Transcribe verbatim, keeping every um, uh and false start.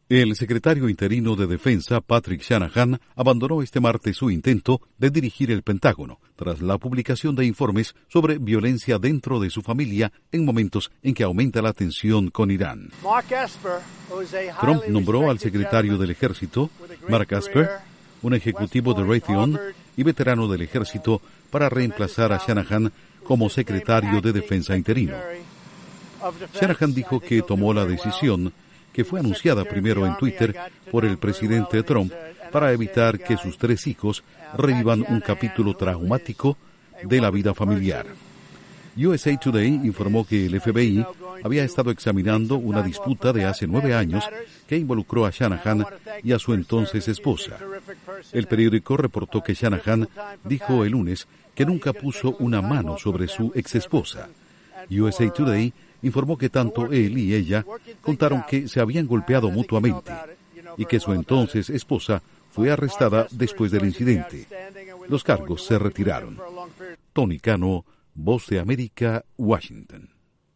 El secretario interino de Defensa, Patrick Shanahan, abandonó este martes su intento de dirigir el Pentágono tras la publicación de informes sobre violencia dentro de su familia en momentos en que aumenta la tensión con Irán. Trump nombró al secretario del Ejército, Mark Esper, un ejecutivo de Raytheon y veterano del Ejército, para reemplazar a Shanahan como secretario de Defensa interino. Shanahan dijo que tomó la decisión, que fue anunciada primero en Twitter por el presidente Trump, para evitar que sus tres hijos revivan un capítulo traumático de la vida familiar. U S A Today informó que el F B I había estado examinando una disputa de hace nueve años que involucró a Shanahan y a su entonces esposa. El periódico reportó que Shanahan dijo el lunes que nunca puso una mano sobre su exesposa. U S A Today informó que tanto él y ella contaron que se habían golpeado mutuamente y que su entonces esposa fue arrestada después del incidente. Los cargos se retiraron. Tony Cano, Voz de América, Washington.